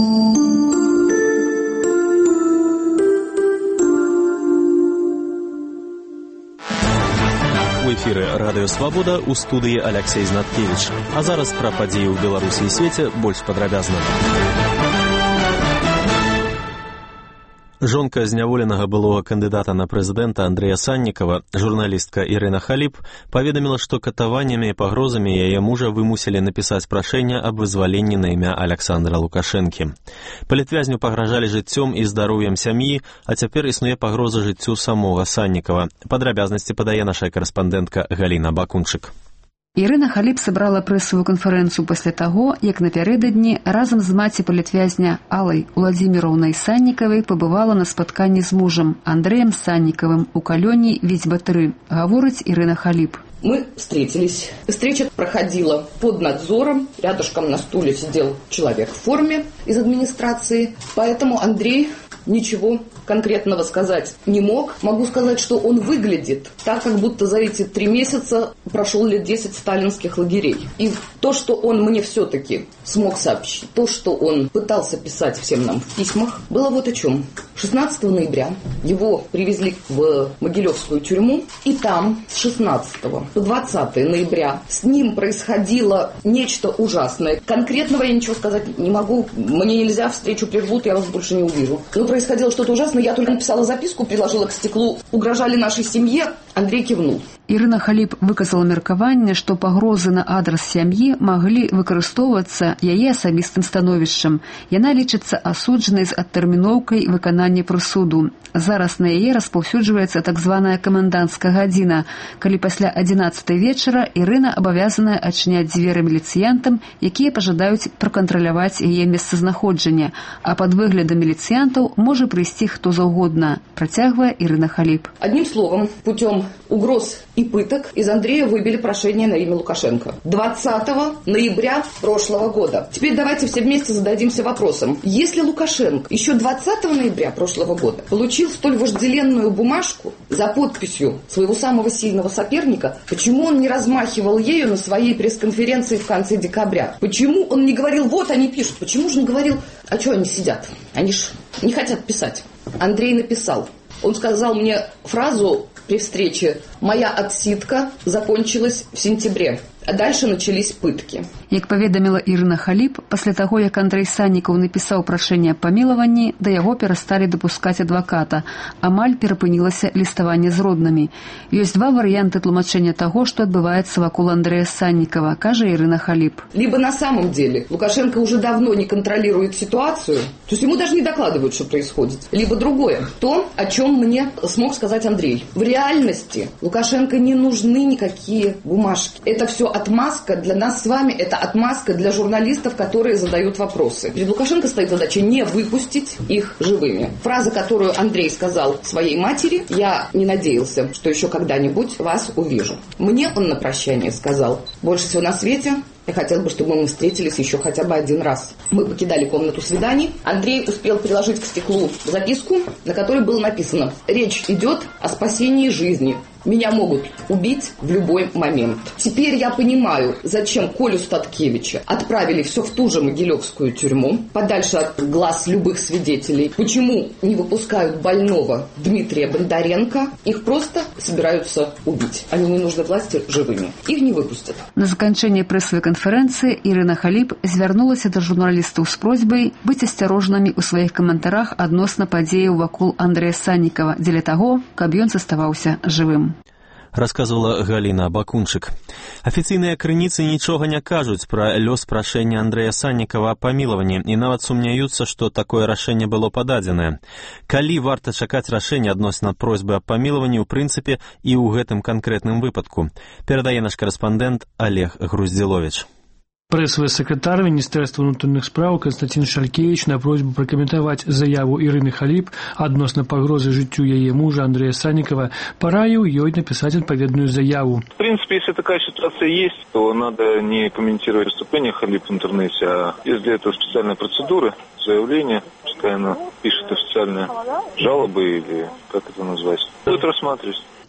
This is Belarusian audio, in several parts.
У эфіры радыё Свабода, у студыі Аляксей Знаткевіч. А зараз пра падзеі ў Беларусі і свеце больш падрабязна. Жонка зняволенага былога кандыдата на прэзідэнта Андрэя Саннікава, журналістка Ірына Халіп, паведаміла, што катаваннямі і пагрозамі яе мужа вымусілі напісаць прашэнне аб вызваленні на імя Аляксандра Лукашэнкі. Палітвязню пагражалі жыццём і здароўем сям'і, а цяпер існуе пагроза жыццю самога Саннікава. Падрабязнасці падае наша карэспандэнтка Галіна Бакунчык. Ірына Халіп сабрала прэсавую канферэнцыю пасля таго, як напярэдадні разам з маці палітвязня Алай Уладзіміраўнай Саннікавай пабывала на спатканні з мужам Андрэем Саннікавым у калёні Віцьба-3, гаворыць Ірына Халіп. Мы встретились. Встреча проходила под надзором. Рядышком на стуле сидел человек в форме из администрации. Поэтому Андрей ничего конкретного сказать не мог. Могу сказать, что он выглядит так, как будто за эти 3 месяца прошел лет 10 сталинских лагерей. И то, что он мне все-таки смог сообщить, то, что он пытался писать всем нам в письмах, было вот о чем. 16 ноября его привезли в Могилевскую тюрьму, и там с 16 по 20 ноября с ним происходило нечто ужасное. Конкретного я ничего сказать не могу. Мне нельзя, встречу прервут, я вас больше не увижу. Но происходило что-то ужасное. Я только написала записку, приложила к стеклу. Угрожали нашей семье. Андрей кивнул. Ірына Халіп выказала меркаванне, што пагрозы на адрас сям'і маглі выкарыстоўвацца яе асабістым становішчам. Яна лічыцца асуджанай з адтэрміноўкай выканання прысуду. Зараз на яе распаўсюджваецца так званая каменданцкая гадзіна, калі пасля 11 вечара Ірына абавязаная адчыняць дзверы міліцыянтам, якія пажадаюць пракантраляваць яе месцазнаходжанне, а пад выглядам міліцыянтаў можа прыйсці хто заўгодна, працягвае Ірына Халіп. Одним словом, путем угроз и пыток из Андрея выбили прошение на имя Лукашенко 20 ноября прошлого года. Теперь давайте все вместе зададимся вопросом. Если Лукашенко еще 20 ноября прошлого года получил столь вожделенную бумажку за подписью своего самого сильного соперника, почему он не размахивал ею на своей пресс-конференции в конце декабря? Почему он не говорил, вот они пишут? Почему же не говорил, а что они сидят? Они ж не хотят писать. Андрей написал. Он сказал мне фразу при встрече: «Моя отсидка закончилась в сентябре». А дальше начались пытки. Як паведаміла Ірына Халіп, пасля таго, як Андрэй Саннікаў напісаў прашэнне аб памілаванні, да яго перасталі дапускаць адваката. Амаль перапынілася ліставанне з роднымі. Ёсць 2 варыянты тлумачэння таго, што адбываецца вакол Андрэя Саннікава, кажа Ірына Халіп. Либо на самом деле Лукашенко уже давно не контролирует ситуацию, то есть ему даже не докладывают, что происходит. Либо другое, то, о чем мне смог сказать Андрей. В реальности Лукашенко не нужны никакие бумажки. Это все отмазка для нас с вами, это отмазка для журналистов, которые задают вопросы. Перед Лукашенко стоит задача не выпустить их живыми. Фраза, которую Андрей сказал своей матери: «Я не надеялся, что еще когда-нибудь вас увижу». Мне он на прощание сказал: «Больше всего на свете я хотел бы, чтобы мы встретились еще хотя бы 1 раз». Мы покидали комнату свиданий. Андрей успел приложить к стеклу записку, на которой было написано: «Речь идет о спасении жизни. Меня могут убить в любой момент». Теперь я понимаю, зачем Колю Статкевича отправили все в ту же Могилевскую тюрьму, подальше от глаз любых свидетелей. Почему не выпускают больного Дмитрия Бондаренко? Их просто собираются убить. Они не нужны власти живыми. Их не выпустят. На заканчэнне прэсавай канферэнцыі Ірына Халіп звярнулася да журналістаў з просьбай быць асцярожнымі ў сваіх каментарах адносна падзеяў вакол Андрэя Саннікава дзеля таго, каб ён заставаўся жывым. Расказвала Галіна Бакунчык. Афіцыйныя крыніцы нічога не кажуць пра лёс прашэння Андрэя Саннікава о памілаванні і нават сумняюцца, што такое рашэнне было пададзенае. Калі варта чакаць рашэння адносна просьбы аб памілаванні ў прынцыпе і ў гэтым канкрэтным выпадку, перадае наш карэспандэнт Олег Груздзіловіч. Прэсавы сакратар Міністэрства ўнутраных спраў Константин Шалькевич на просьбу пракаментаваць заяву Ірыны Халіп адносна пагрозы жыццю яе мужа Андрэя Саннікава параіў ёй написать адпаведную заяву. В принципе, если такая ситуация есть, то надо не комментировать выступление Халіп в интернете, а есть для этого специальные процедуры, заявление, пускай она пишет официальные жалобы или как это назвать, будет рассматривать.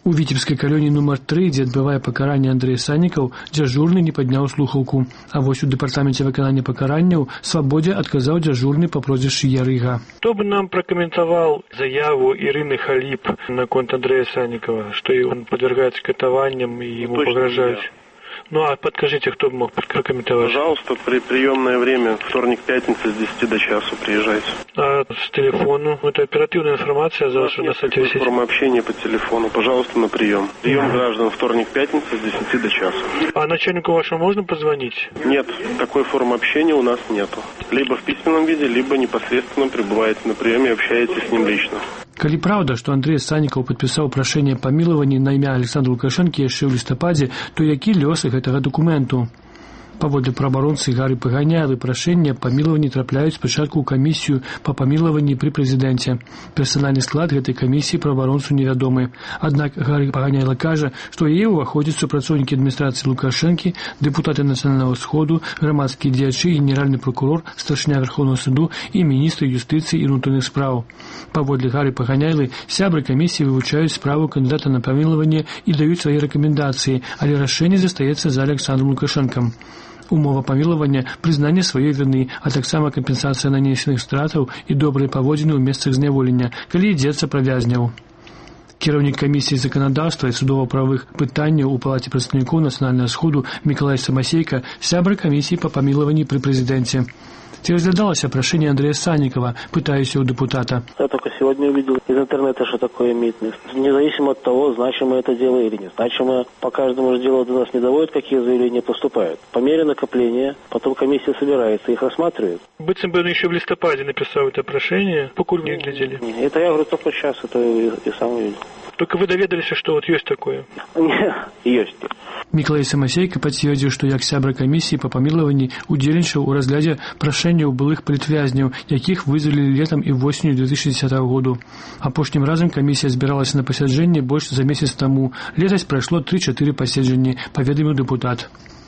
У віцебскай калоніі нумар 3, дзе адбывае пакаранне Андрэй Саннікаў, дзяжурны не падняў слухаўку. А вось у дэпартаменце выканання пакаранняў Свабодзе адказаў дзяжурны па прозвішчы Ярыга. Кто бы нам прокомментовал заяву Ирины Халип на конт Андрея Санникова, что он подвергается катованиям и ему погрожают? Ну, а подскажите, кто бы мог прокомментовать? Пожалуйста, при приемное время, вторник-пятница с 10 до часу приезжайте. А с телефону? Это оперативная информация за вашу на сайте висит? Форма общения по телефону. Пожалуйста, на прием. Прием граждан вторник-пятница с 10 до часу. А начальнику вашему можно позвонить? Нет, такой формы общения у нас нету. Либо в письменном виде, либо непосредственно прибываете на прием и общаетесь с ним лично. Калі праўда, што Андрэй Саннікаў падпісаў прашэнне памілавання на імя Александра Лукашэнкі яшчэ ў лістападзе, то які лёсы гэтага дакументу? Паводле праабаронцы Гары Паганялы, прашэнне памілаванні трапляюць спачатку ў камісію па памілаванні пры прэзідэнце. Персанальны склад гэтай камісіі праабаронцу невядомы. Аднак Гары Паганяла кажа, што яе ўваходзяць супрацоўнікі адміністрацыі Лукашэнкі, дэпутаты Нацыянальнага сходу, грамадскія дзеячы, генеральны прокурор, старшыня Верховнага суду і міністры юстыцыі і ўнутраных спраў. Паводле Гары Паганялы, сябры камісіі вывучаюць справу кандыдата на памілаванне і даюць свае рэкамендацыі, але рашэнне застаецца за Александром Лукашэнкам. Умова памілавання, прызнанне сваёй віны, а таксама кампенсацыя нанесеных стратаў і добрыя паводзіны ў месцах зняволення, калі ідзецца пра вязняў. Кіраўнік камісіі заканадаўства і судова-правых пытанняў у палаце прадстаўнікоў Нацыянальнага сходу Мікалай Самасейка, сябра камісіі па памілаванні пры прэзідэнце. Ці разглядалось прошение Андрея Санникова, пытаюсь у депутата? Я только сегодня увидел из интернета, что такое имеет место. Независимо от того, значимое это дело или не значимое, по каждому же делу до нас не доводят, какие заявления поступают. По мере накопления, потом комиссия собирается, их рассматривает. Быцем бы он еще в листопаде написал это прошение, покуль не глядели. Это я говорю только сейчас, это и сам увидел. Только вы доведались, что вот есть такое? Нет, есть. Мікалай Самасейка пацвердзіў, што як сябра камісіі па памілаванні удзельнічаў у разглядзе прашэнняў былых палітвязняў, якіх вызвалілі летам і восенню 2010 году. Апошнім разам камісія збіралася на пасяджэнне больш за месяц таму. Летась прайшло 3-4 паседжанні, паведаміў дэпутат.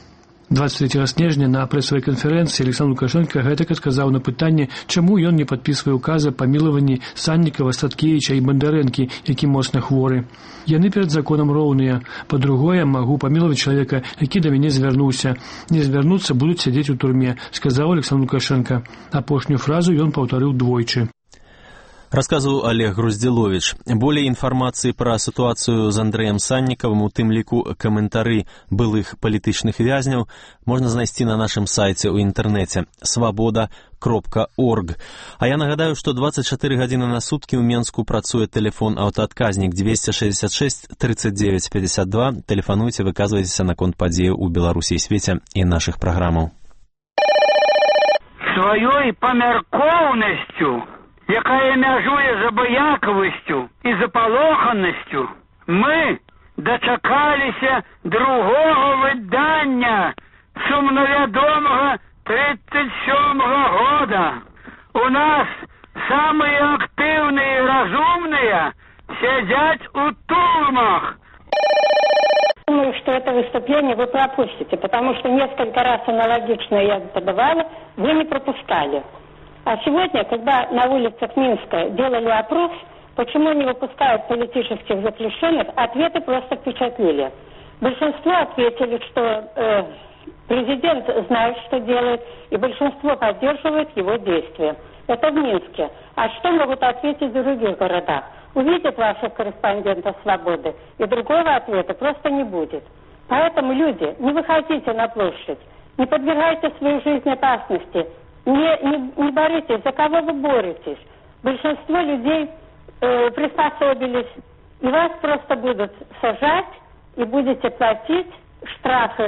23 снежня на прэсавай канферэнцыі Александр Лукашенко гэтак адказаў на пытанне, чаму ён не падпісвае указы па памілаванні Саннікава, Статкевіча і Бандарэнкі, які моцна хворы. Яны перад законам роўныя. Па-другое, магу памілаваць чалавека, які да мяне звярнуўся. Не звярнуцца, будуць сядзець у турме, сказаў Александр Лукашенко. Апошнюю фразу ён паўтарыў двойчы. Рассказывал Олег Груздилович. Более информации про ситуацию с Андреем Санниковым, у тым ліку каментары былых палітычных вязняў, можна знайсці на нашым сайце ў інтэрнэце svoboda.org. А я нагадаю, што 24 гадзіны на суткі ў Менску працуе тэлефон аўтаадказнік 266 39 52. Тэлефануйце, выказвайцеся наконт падзеяў у Беларусі і свеце і нашых праграмаў. Сваёй памяркоўнасцю, якая мяжуе з абыякавасцю і запалоханасцю, мы дачакаліся другого выдання сумнавядомага 37-го года. У нас самыя актыўныя і разумныя сядзяць у турмах. Думаю, что это выступление вы пропустите, потому что несколько раз аналогично я подавала, вы не пропускали. А сегодня, когда на улицах Минска делали опрос, почему не выпускают политических заключенных, ответы просто впечатлили. Большинство ответили, что президент знает, что делает, и большинство поддерживает его действия. Это в Минске. А что могут ответить в других городах? Увидят ваших корреспондентов «Свободы», и другого ответа просто не будет. Поэтому, люди, не выходите на площадь, не подвергайте свою жизнь опасности, не боритесь, за кого вы боретесь. Большинство людей приспособились, и вас просто будут сажать, и будете платить штрафы.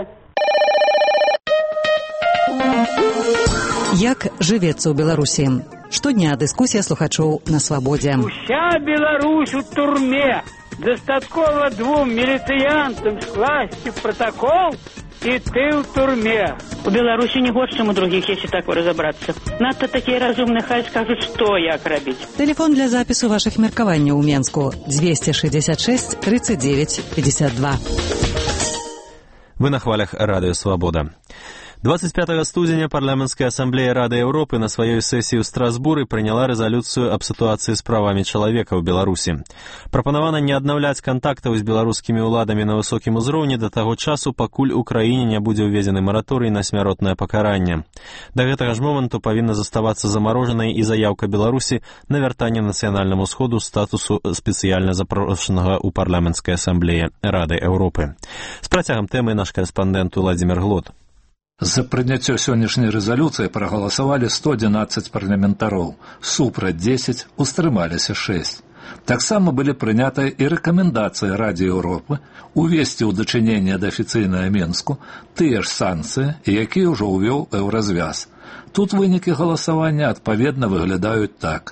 Як жывецца ў Беларусі? Штодня дыскусія слухачоў на Свабодзе. Уся Беларусь у турме. Дастаткова 2 міліцыянтам скласці протокол, и ты в турме. У Беларусі не горш, чым у других, если так разобраться. Надто такие разумные, хай скажут, что як рабіць. Телефон для запису ваших меркаванняў у Менску 266 39 52. Вы на хвалях радио «Свобода». 25 студзеня парламенцкая ассамблея Рады Европы на сваёй сесіі ў Страсбуры прыняла рэзалюцыю аб сітуацыі з правамі чалавека ў Беларусі. Прапанавана не аднаўляць кантактаў з беларускімі ўладамі на высокім узроўні да таго часу, пакуль у краіне не будзе ўведзены мараторый на смяротнае пакаранне. Да гэтага ж моманту павінна заставацца замарожанай і заяўка Беларусі на вяртанне нацыянальнаму сходу статусу спецыяльна запрошанага ў парламенцкай ассамблеі Рады Европы. З працягам тэмы наш карэспандэнт Владзімір Глот. За прыняццё сённяшняй рэзалюцыі прагаласавалі 111 парламентароў, супраць 10, устрымаліся 6. Таксама былі прынятыя і рэкамендацыі Радзе Еўропы увесці ў дачыненне да афіцыйнага Менску тыя ж санкцыі, якія ўжо ўвёў Еўразвяз. Тут вынікі галасавання адпаведна выглядаюць так: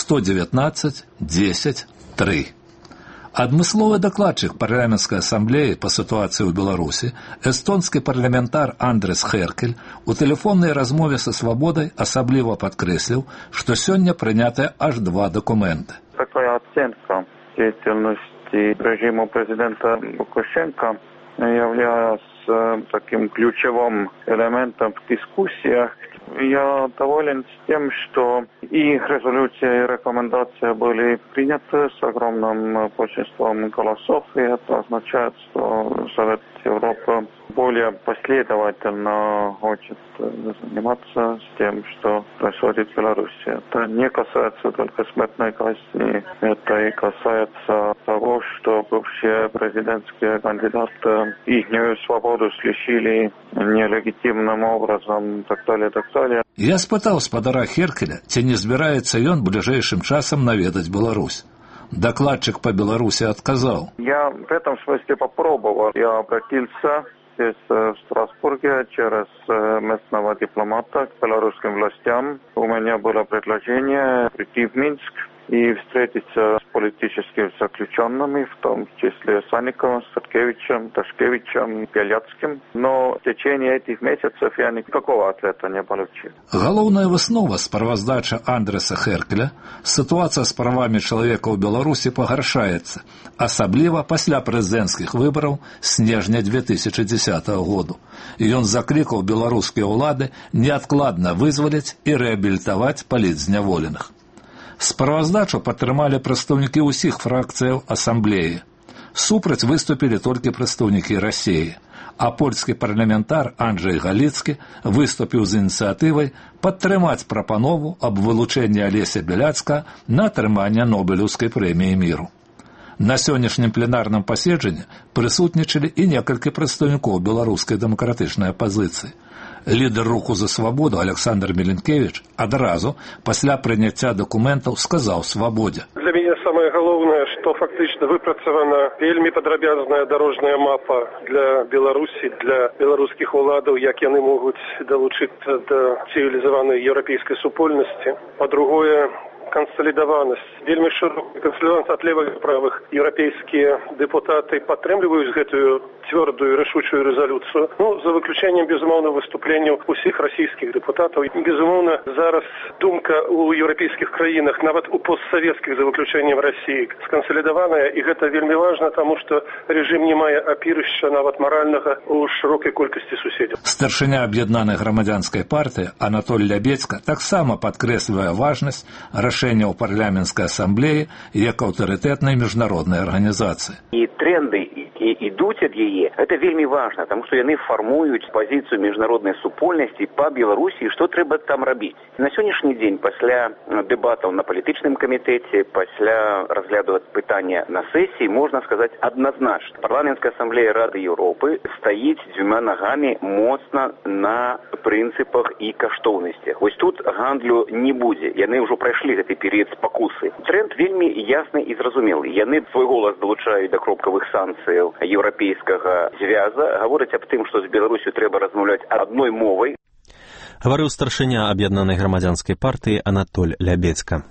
119, 10, 3. Адмысловы дакладчык парламенцкай ассамблеі па сітуацыі ў Беларусі, эстонскі парламентар Андрес Херкель у тэлефоннай размове са «Свабодай» асабліва падкрэсліў, што сёння прынятыя аж 2 дакументы. Такая оценка деятельности режима президента Лукашенко является таким ключевым элементом в дискуссиях. Я доволен с тем, что и резолюция, и рекомендация были приняты с огромным большинством голосов, и это означает, что Совет Европы более последовательно хочет заниматься с тем, что происходит в Беларуси. Это не касается только смертной казни, это и касается того, что бывшие президентские кандидаты их свободу лишили нелегитимным образом и так далее, так далее. Я спытаў спадара Херкеля, ці не збіраецца ён бліжэйшым часам наведаць Беларусь. Докладчик по Беларуси отказал. Я в этом смысле попробовал. Я обратился здесь в Страсбурге через местного дипломата к белорусским властям. У меня было предложение прийти в Минск и встретиться с политическими заключенными, в том числе Санниковым, Саткевичем, Ташкевичем, Бяляцким. Но в течение этих месяцев я никакого ответа не получил. Галоўная выснова справаздача Андреса Херкеля: ситуация с правами человека в Беларуси пагаршаецца, асабліва пасля прэзідэнцкіх выбораў снежня 2010 году. І ён заклікаў беларускія ўлады неадкладна вызваліць і рэабілітаваць палітзняволеных. Справаздачу падтрымалі прадстаўнікі ўсіх фракцыяў асамблеі. Супраць выступілі толькі прадстаўнікі Расіі, а польскі парламентар Анджэй Галіцкі выступіў з ініцыятывай падтрымаць прапанову аб вылучэнні Алеся Бяляцкага на атрыманне Нобелеўскай прэміі міру. На сённяшнім пленарным паседжанні прысутнічалі і некалькі прадстаўнікоў беларускай дэмакратычнай апазіцыі. Лідер руху за свабоду Александр Меленкевич адразу пасля прыняцця дакументаў сказаў «Свабодзе». Для меня самое главное, что фактично выпрацавана вельмі падрабязная дорожная мапа для Беларусі, для беларускіх уладаў, як яны могуць далучыцца да цывілізаванай еўрапейскай супольнасці. Па-другое, консолидованность. Вельмі широкая консолидованность от левых и правых. Европейские депутаты падтрымліваюць гэтую твердую рашучую резолюцию. За выключением, безумоўно, выступления усіх российских депутатов. Безумоўно, зараз думка у европейских краінах, нават у постсоветских, за выключением России, сконсолидованная, и это вельмі важно, потому что режим не мае апірышча нават моральнага у широкой колькости суседзяў. Старшыня аб'яднанай грамадзянскай партыі Анатоль Лябецька таксама падкрэслівае важнасць рашэнняў парламенцкай ассамблеі як аўтарытэтнай міжнароднай арганізацыі. І тренды, які ідуць ад яе, это вельмі важна, тому што яны фармуюць пазіцыю міжнароднай супольнасці па Беларусі, што трэба там рабіць. На сённяшні дзень, пасля дэбатаў на палітычным камітэце, пасля разгляду пытання на сесіі, можна сказаць адназначна. Парламенцкая ассамблея Рады Еўропы стаіць дзвюма нагамі моцна на прынцыпах і каштоўнасцях. Вось тут гандлю не будзе. Яны ўжо прайшлі гэты перыяд спакусы. Тренд вельмі ясны і зразумелы. Яны свой голас далучаюць да кропкавых санкцыяў еўрапейскага звяза, гавораць аб тым, што з Беларусю трэба размаўляць адной мовай. Гаварыў старшыня аб'яднанай грамадзянскай партыі Анатоль Лябецька.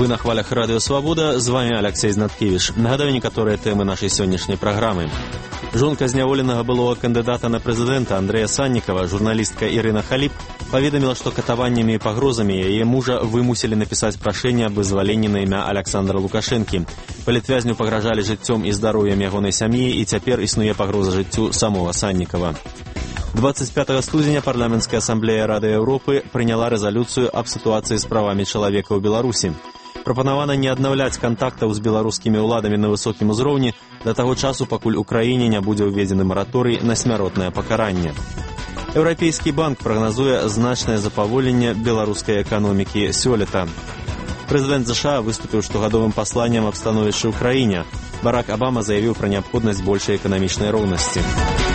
Вы на хвалях Радио Свабода, з вами Алексей Знаткевич. Нагадаю некаторыя тэмы нашай сённяшняй праграмы. Жонка зняволенага былога кандыдата на прэзідэнта Андрэя Саннікава, журналістка Ірына Халіп, паведаміла, што катаваннямі і пагрозамі яе мужа вымусілі напісаць прашэнне аб вызваленні на імя Александра Лукашэнкі. Палітвязню пагражалі жыццём і здароўем ягонай сям'і, і цяпер існуе пагроза жыццю самога Саннікава. 25 студзеня парламенцкая асамблея Рады Еўропы прыняла рэзалюцыю аб сітуацыі з правамі чалавека ў Беларусі. Прапанавана не аднаўляць кантактаў з беларускімі ўладамі на высокім узроўні да таго часу, пакуль у краіне не будзе ўведзены мараторый на смяротнае пакаранне. Еўрапейскі банк прагназуе значнае запаволенне беларускай эканомікі сёлета. Прэзідэнт ЗША выступіў штогадовым пасланнем аб становішчы ў краіне. Барак Абама заявіў пра неабходнасць большай эканамічнай роўнасці.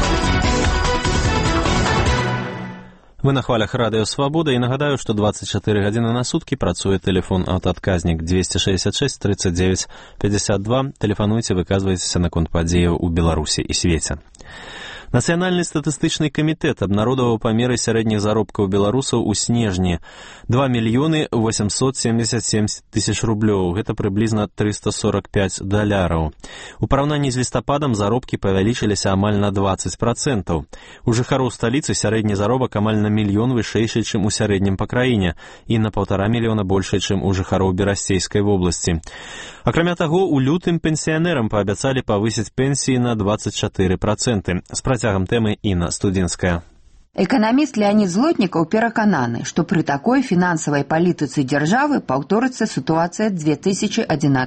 Вы на хвалях Радио Свобода, и нагадаю, что 24 гадзіны на сутки працуе телефон аўтаадказнік 266 39 52. Телефануйте, выказвайцеся наконт падзеяў у Беларусі і свеце. Нацыянальны статыстычны камітэт абнародаваў памеры сярэдніх заробкаў беларусаў у снежні 2 мільёны 877 тысяч рублёў, гэта прыблізна $345. У параўнанні з лістападам заробкі павялічыліся амаль на 20%. У жыхароў сталіцы сярэдні заробак амаль на мільён вышэйшы, чым у сярэднім па краіне, і на 1,5 мільёна большай, чым у жыхароў Берасцейскай вобласці. Акрамя таго, у лютым пенсіянерам паабяцалі павысіць пенсіі на 24%. З працягам тэмы Інна Студзінская. Эканаміст Леонид Злотнікаў перакананы, што пры такой фінансавай палітыцы дзяржавы паўторыцца сітуацыя 2011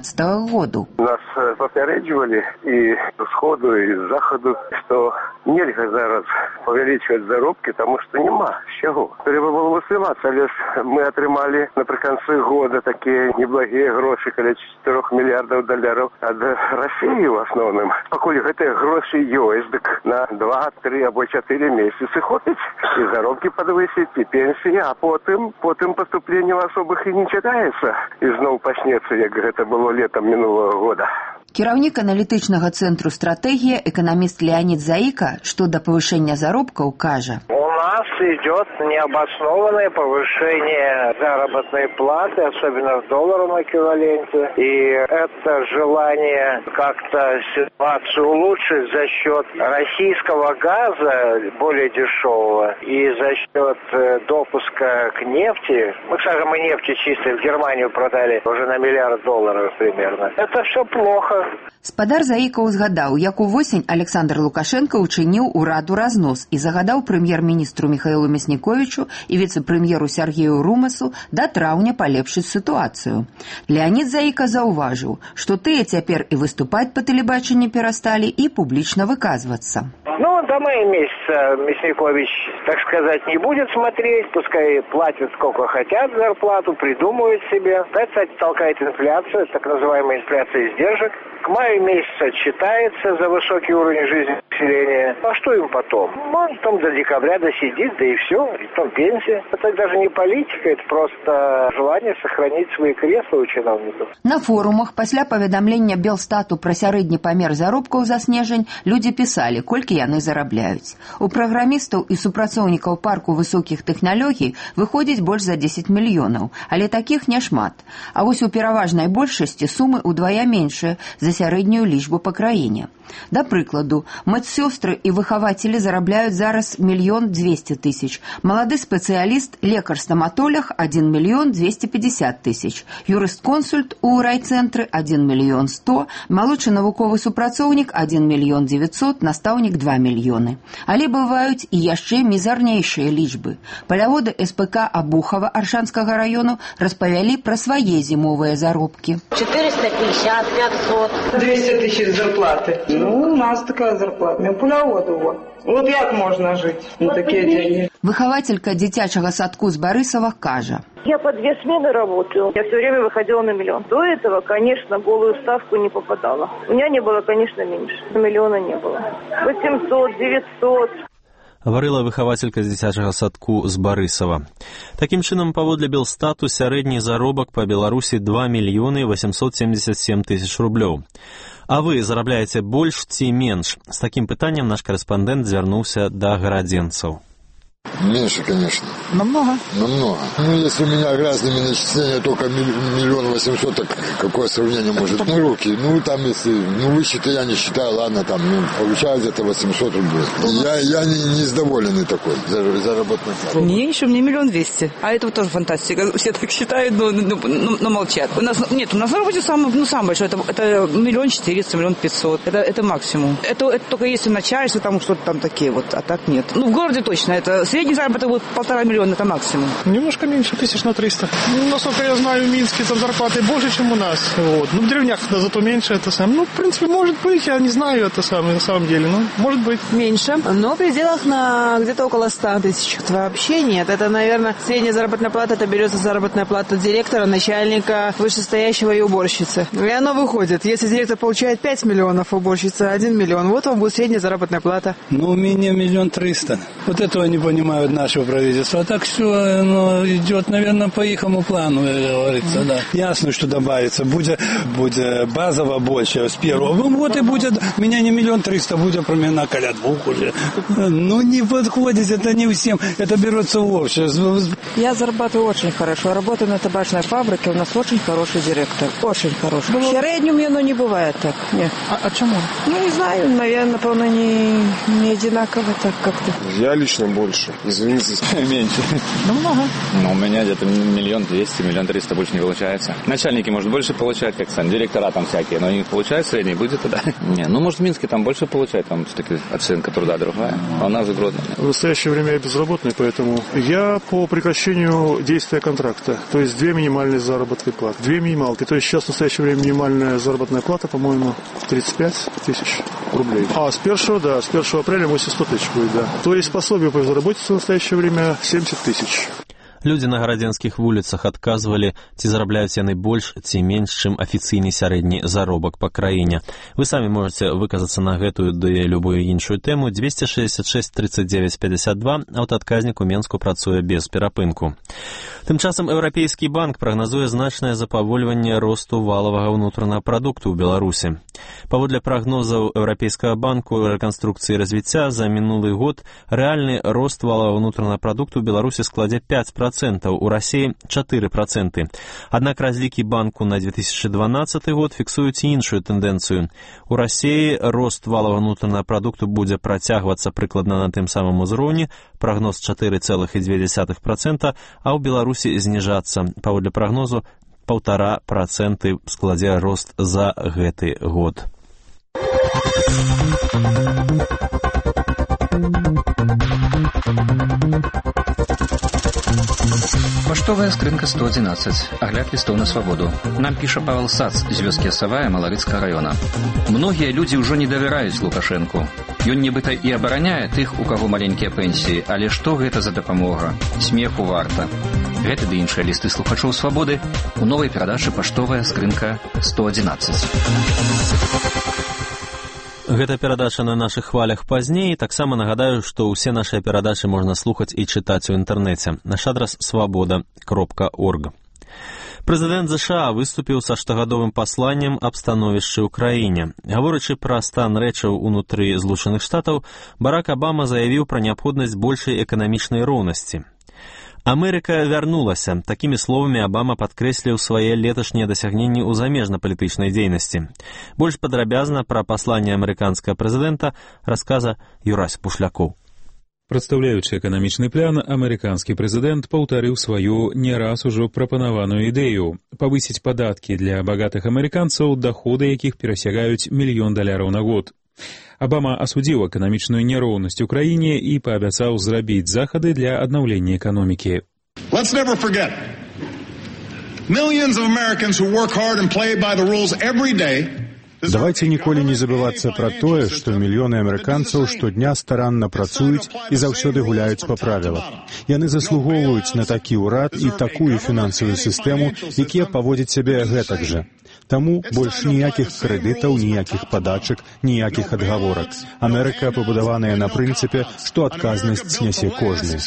году. Нас папярэджвалі і з усходу, і з захаду, што нельга зараз павялічваць заробкі, таму што няма з чаго. Трэба было высылацца, але ж мы атрымалі напрыканцы года такія неблагія грошы, каля $4 мільярдаў ад Расіі ў асноўным. Пакуль гэтыя грошы ёсць, дык на 2, 3 або 4 месяцы хопіць. І заробкі падвысіць, і пенсіі, а потым паступленне ў асобах і не чакаецца. І зноў пачнецца, як гэта было летом мінулого года. Кіраўнік аналітычнага цэнтру «Стратегія» эканаміст Леонид Заика, што да павышэння заробкаў, кажа: У нас идет необоснованное повышение заработной платы, особенно в долларовом эквиваленте. И это желание как-то ситуацию улучшить за счет российского газа, более дешевого, и за счет допуска к нефти. Мы, скажем, мы нефти чистой в Германию продали уже на $1 миллиард примерно. Это все плохо. Спадар Заіка узгадаў, як увосень Александр Лукашенко учыніў ураду разнос і загадаў прэм'ер-міністру Михаилу Мясніковичу і віцэ-прэм'еру Сергею Румасу да траўня палепшыць сітуацыю. Леонид Заіка заўважыў, што тыя цяпер і выступаць па тэлебачанні перасталі, і публічна выказвацца. До мая месяца Мясникович, так сказать, не будет смотреть, пускай платят сколько хотят зарплату, придумывают себе. Это, кстати, толкает инфляцию, так называемая инфляция издержек. К маю месяца отчитается за высокий уровень жизни населения. А что им потом? Он потом до декабря досидит, да и все, и потом пенсия. Это даже не политика, это просто желание сохранить свои кресла у чиновников. На форумах пасля паведамлення Белстату пра сярэдні памер заробкаў за снежань людзі пісалі, колькі яны зарабляюць. У праграмістаў і супрацоўнікаў парку высокіх тэхналогій выходзіць больш за 10 мільёнаў, але такіх няшмат. А вось у пераважнай большасці сумы ўдвая меншыя за сярэднюю лічбу па краіне. Да прыкладу, медсёстры і выхавацелі зарабляюць зараз 1 200 000, малады спецыяліст, лекар-стаматолог 1 250 000, юрыст-консульт у райцэнтры 1 100 000, малодшы навуковы супрацоўнік 1 900 000, настаўнік 2 мільёны. Але бываюць і яшчэ мізарнейшыя лічбы. Паляводы СПК Абухова Аршанскага раёну распавялі пра свае зімовыя заробкі. 450, 500. 200 000 зарплаты. У нас такая зарплата. У полявода вот як можно жить на такие деньги. Выхавателька дзіцячага садку з Барысава кажа: Я по 2 смены работаю. Я все время выходила на миллион. До этого, конечно, голую ставку не попадала. У меня не было, конечно, меньше. Миллиона не было. 800, 900. Гаварыла выхавацелька з дзіцячага садку з Барысава. Такім чынам, паводле Белстату, сярэдні заробак па Беларусі 2 877 000 рублёў. А вы зарабляеце больш ці менш? З такім пытаннем наш корэспандэнт звярнуўся да гарадзенцаў. Меньше, конечно. Намного? Намного. Ну, если у меня грязными начисления только 1 800 000, так какое сравнение может? Ну, руки. Ну, там, если... Ну, высчеты я не считаю, ладно, там, ну, получаю где-то 800 рублей. Я не недоволенный такой заработной платой. Меньше, мне 1 200 000. А это тоже фантастика. Все так считают, но молчат. У нас на работе самое большое. Это 1 400 000, 1 500 000. Это максимум. Это только если начальство, там что-то там такие вот, а так нет. Ну, в городе точно. Это средний заработок будет 1,5 миллиона, это максимум. Немножко меньше, 300. Ну, насколько я знаю, в Минске там зарплаты больше, чем у нас. Вот. Ну, в деревнях зато меньше это самое. Ну, в принципе, может быть, я не знаю это самое на самом деле. Ну, может быть. Меньше, но в пределах на где-то около 100 000. Вообще нет. Это, наверное, средняя заработная плата, это берется заработная плата директора, начальника, вышестоящего и уборщицы. И оно выходит. Если директор получает 5 миллионов, уборщица 1 миллион, вот вам будет средняя заработная плата. Ну, у меня 1 300 000. Вот этого не понимают нашего правительства. А так все идет, наверное, по ихому плану, говорится, да. Ясно, что добавится. Будет базово больше с первого. Вот и будет, меня не 1 300 000, будет примерно около 2 уже. Ну, не подходит, это не всем. Это берется в общество. Я зарабатываю очень хорошо. Работаю на табачной фабрике, у нас очень хороший директор. Очень хороший. В среднем оно не бывает так. Нет. А чему? Ну, не знаю, наверное, напевно, не одинаково так как-то. Я лично больше, извините. Меньше. Много. Ну, у меня где-то 1 200 000, 1 300 000 больше не получается. Начальники, может, больше получают, как сами, директора там всякие, но они получают средний, будет тогда. Не, ну, может, в Минске там больше получают, там все-таки оценка труда другая, а у нас в Гродно. В настоящее время я безработный, поэтому я по прекращению действия контракта, то есть 2 минимальные заработные платы, 2 минималки, то есть сейчас в настоящее время минимальная заработная плата, по-моему, 35 000 рублей. А с 1 апреля 100 000 будет, да. То есть пособие по безработице в настоящее время 70 000. Людзі на гарадзенскіх вуліцах адказвалі, ці зарабляюць яны больш ці менш, чым афіцыйны сярэдні заробак па краіне. Вы самі можаце выказацца на гэтую ды любую іншую тэму. 266 39 52, аўтаадказнік у Менску працуе без перапынку. Тым часам Еўрапейскі банк прагназуе значнае запавольванне росту валавага ўнутранага прадукту ў Беларусі. Паводле прагнозаў Еўрапейскага банку рэканструкцыі і развіцця за мінулы год рэальны рост валавага ўнутранага прадукту ў Беларусі складзе 5%, у России 4%. Аднак разлікі банку на 2012 год фіксуюць іншую тэндэнцыю. У России рост валавага ўнутранага прадукту будзе працягвацца прыкладна на тым самым узроўні, прагноз 4,2%, а ў Беларусі зніжацца. Паводле прагнозу 1,5% складзе рост за гэты год. Паштовая скрынка 111. Агляд лістоў на свабоду. Нам піша Павел Сац з вёскі Асавая Малавіцкага раёна. Многія людзі ўжо не давяраюць Лукашэнку. Ён нібыта і абараняе тых, у каго маленькія пенсіі, але што гэта за дапамога? Смеху варта. Гэты ды іншыя лісты слухачоў свабоды у новай перадачы «Паштовая скрынка 111». Гэта перадача на нашых хвалях пазней. Таксама нагадаю, што ўсе нашыя перадачы можна слухаць і чытаць у інтэрнэце. Наш адрас свабода.орг. Прэзідэнт ЗША выступіў са штогадовым пасланнем аб становішчы ў краіне. Гаворачы пра стан рэчаў унутры Злучаных Штатаў, Барак Абама заявіў пра неабходнасць большай эканамічнай роўнасці. Амерыка вярнулася. Такімі словамі Абама падкрэсліў свае леташнія дасягненні ў замежна-палітычнай дзейнасці. Больш падрабязна пра пасланне амерыканскага прэзідэнта расказа Юрась Пушлякоў. Прадстаўляючы эканамічны план, амерыканскі прэзідэнт паўтарыў сваю не раз ужо прапанаваную ідэю павысіць падаткі для багатых амерыканцаў, даходы якіх перасягаюць $1 мільён на год. Абама асудзіў эканамічную няроўнасць у краіне і паабяцаў зрабіць захады для аднаўлення эканомікі. Let's never forget. Millions of Americans who work hard and play by the rules every day. Давайте ніколі не забывацца пра тое, што мільёны амерыканцаў штодня старанна працуюць і заўсёды гуляюць па правілах. Яны заслугоўваюць на такі ўрад і такую фінансавую сістэму, якія паводзяць сябе гэтак жа. Таму больш ніякіх крэдытаў, ніякіх падачак, ніякіх адгаворак. Амерыка пабудаваная на прынцыпе, што адказнасць нясе кожны.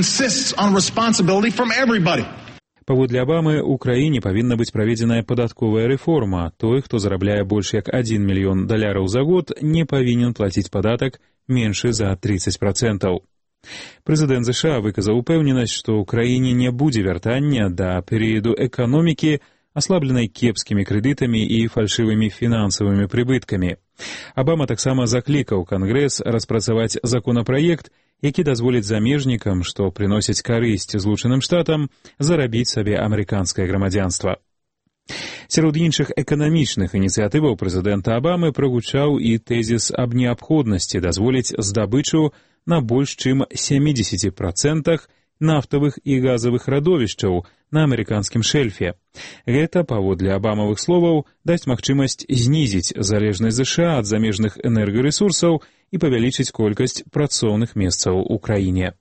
Паводле Абамы, у краіне павінна быць праведзеная падатковая рэформа. Той, хто зарабляе больш як $1 мільён за год, не павінен плаціць падатак меншы за 30%. Прэзідэнт ЗША выказаў упэўненасць, што ў краіне не будзе вяртання да перыяду эканомікі, аслабленай кепскімі крэдытамі і фальшывымі фінансавымі прыбыткамі. Абама таксама заклікаў Кангрэс распрацаваць законапраект, які дазволіць замежнікам, што прыносяць карысць Злучаным Штатам, зарабіць сабе амерыканскае грамадзянства. Сярод іншых эканамічных ініцыятываў прэзідэнта Абамы прагучаў і тэзіс аб неабходнасці дазволіць здабычу на больш чым 70% нафтавых і газавых радовішчаў на амерыканскім шэльфе. Гэта, паводле абамавых словаў, дасць магчымасць знізіць залежнасць ЗША ад замежных энергарэсурсаў і павялічыць колькасць працоўных месцаў у краіне.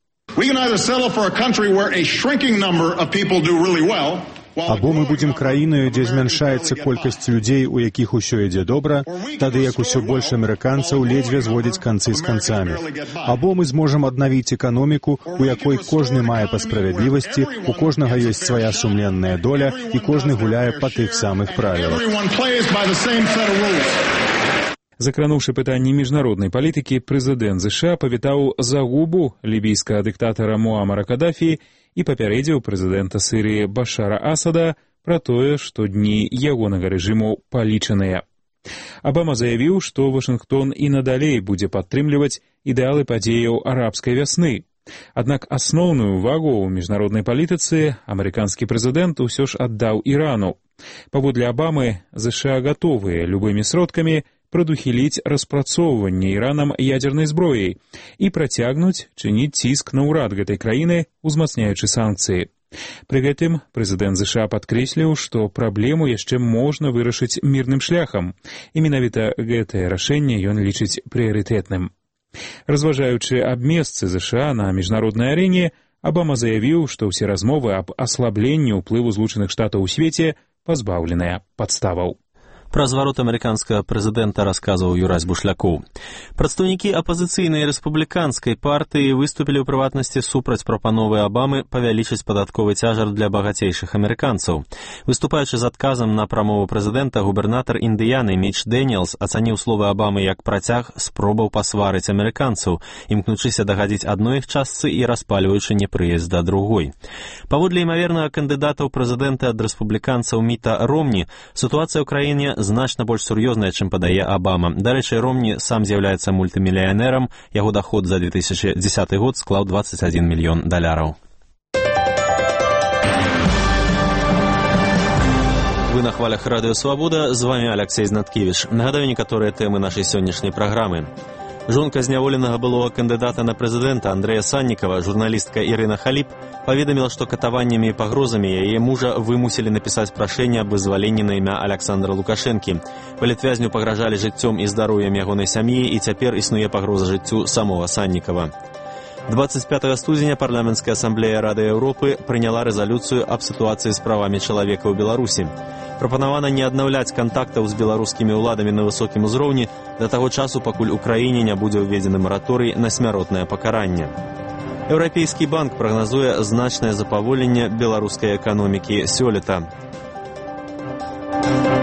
Або мы будзем краінаю, дзе змяншаецца колькасць людзей, у якіх усё ідзе добра, тады як усё больш амерыканцаў ледзьве зводзяць канцы з канцамі. Або мы зможам аднавіць эканоміку, у якой кожны мае па справядлівасці, у кожнага ёсць свая сумленная доля і кожны гуляе па тых самых правілах. Закрануўшы пытанні міжнароднай палітыкі, прэзідэнт ЗША павітаў загубу лібійскага дыктатара Муамара Кадафі і папярэдзіў прэзідэнта Сірыі Башара Асада пра тое, што дні ягонага рэжыму палічаныя. Абама заявіў, што Вашынгтон і надалей будзе падтрымліваць ідэалы падзеяў арабскай вясны. Аднак асноўную ўвагу ў міжнароднай палітыцы амерыканскі прэзідэнт усё ж аддаў Ірану. Паводле Абамы, ЗША гатовыя любымі сродкамі прадухіліць распрацоўванне Іранам ядзернай зброяй і працягнуць чыніць ціск на ўрад гэтай краіны, узмацняючы санкцыі. Пры гэтым прэзідэнт ЗША падкрэсліў, што праблему яшчэ можна вырашыць мірным шляхам, і менавіта гэтае рашэнне ён лічыць прыярытэтным. Разважаючы аб месцы ЗША на міжнароднай арэне, Абама заявіў, што ўсе размовы аб аслабленні ўплыву Злучаных Штатаў у свеце пазбаўленыя падставаў. Пра зварот амерыканскага прэзідэнта расказваў Юрась Бушлякоў. Прадстаўнікі апазіцыйнай рэспубліканскай партыі выступілі ў прыватнасці супраць прапановы Абамы павялічыць падатковы цяжар для багацейшых амерыканцаў. Выступаючы з адказам на прамову прэзідэнта, губернатар Індыяны Міч Дэніелс ацаніў словы Абамы як працяг спробаў пасварыць амерыканцаў, імкнучыся дагадзіць адной іх частцы і распальваючы непрыязь да другой. Паводле імавернага кандыдата ў прэзідэнты ад рэспубліканцаў Міта Ромні, сітуацыя ў краіне значна больш сур'ёзная, чым падае Абама. Дарэчы, Ромні сам з'яўляецца мультымільянерам, яго даход за 2010 год склаў $21 мільён. Вы на хвалях Радыё Свабода, з вами Алексей Знаткевіч. Нагадаю некаторыя тэмы нашай сённяшняй праграмы. Жонка зняволенага былога кандыдата на прэзідэнта Андрэя Саннікава, журналістка Ірына Халіп, паведаміла, што катаваннямі і пагрозамі яе мужа вымусілі напісаць прашэнне аб вызваленні на імя Александра Лукашэнкі. Палітвязню пагражалі жыццём і здароўем ягонай сям'і, і цяпер існуе пагроза жыццю самога Саннікава. 25 студзеня парламенцкая асамблея Рады Еўропы прыняла рэзалюцыю аб сітуацыі з правамі чалавека ў Беларусі. Прапанавана не аднаўляць кантактаў з беларускімі ўладамі на высокім узроўні да таго часу, пакуль у краіне не будзе ўведзены мараторый на смяротнае пакаранне. Еўрапейскі банк прагназуе значнае запаволенне беларускай эканомікі сёлета.